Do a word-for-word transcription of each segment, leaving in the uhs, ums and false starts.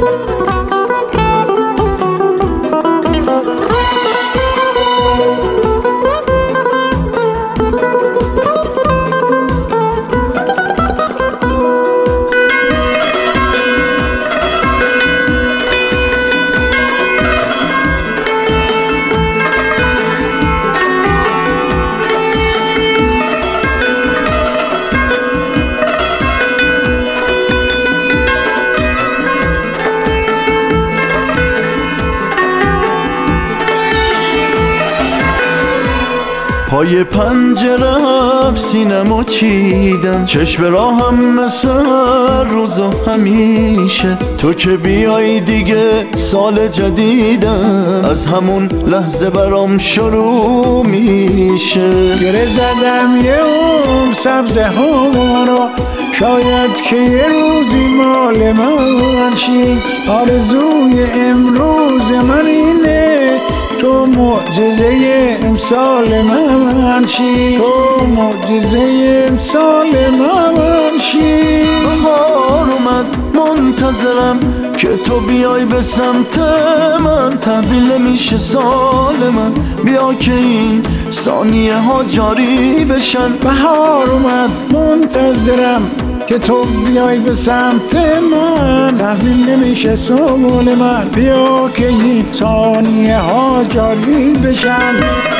پای پنجره سینمو چیدم، چشم راهم مثل روز و همیشه. تو که بیای دیگه سال جدیدم، از همون لحظه برام شروع میشه. گره زدم یه عمر سبزه ها رو، شاید که یه روزی مال من شی. آرزوی امروز من اینه تو معجزه امسال من شی، تو معجزه امسال من شی. بهار اومد منتظرم که تو بیای به سمت من، تحویل نمیشه سال من، بیا که این ثانیه ها جاری بشن. بهار اومد منتظرم که تو بیای به سمت من، تحویل نمیشه سال من، بیا که این ثانیه ها جاری بشن.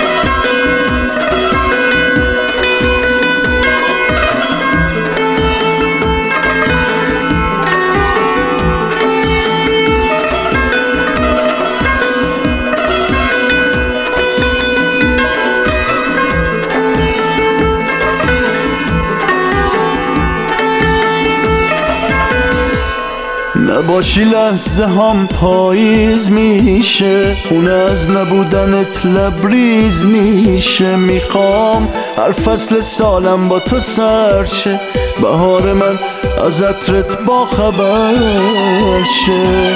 نباشی لحظه هم پاییز میشه، خونه از نبودنت لبریز میشه. میخوام هر فصل سالم با تو سر شه، بهار من از عطرت با خبر شه.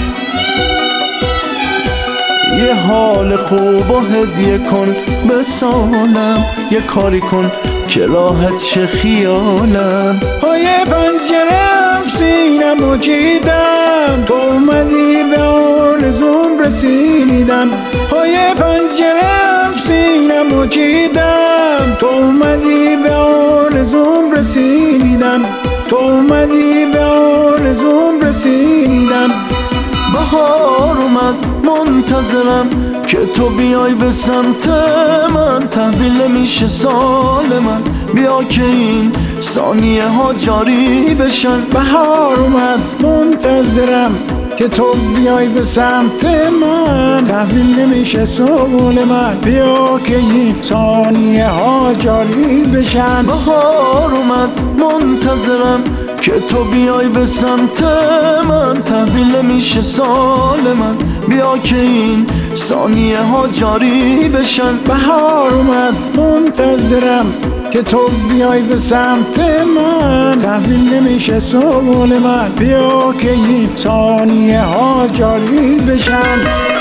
یه حال خوب و هدیه کن به سالم، یه کاری کن که راحت شه خیالم. پای پنجره‌ام سینمو چیدم، تو اومدی به آرزوم رسیدم. پای پنجره‌ام سینمو چیدم، تو اومدی به آرزوم رسیدم، تو اومدی به آرزوم رسیدم. بهار اومد منتظرم که تو بیای به سمت من، تحویل نمیشه سال من، بیا که این ثانیه ها جاری بشن. بهار اومد منتظرم که تو بیای به سمت من، تحویل نمیشه سال من، بیا که این ثانیه ها جاری بشن. بهار اومد منتظرم که تو بیای به سمت من، تحویل نمیشه سال من، بیا که این ثانیه ها جاری بشن. بهار اومد منتظرم که تو بیای به سمت من، تحویل نمیشه سال من، بیا که این ثانیه ها جاری بشن.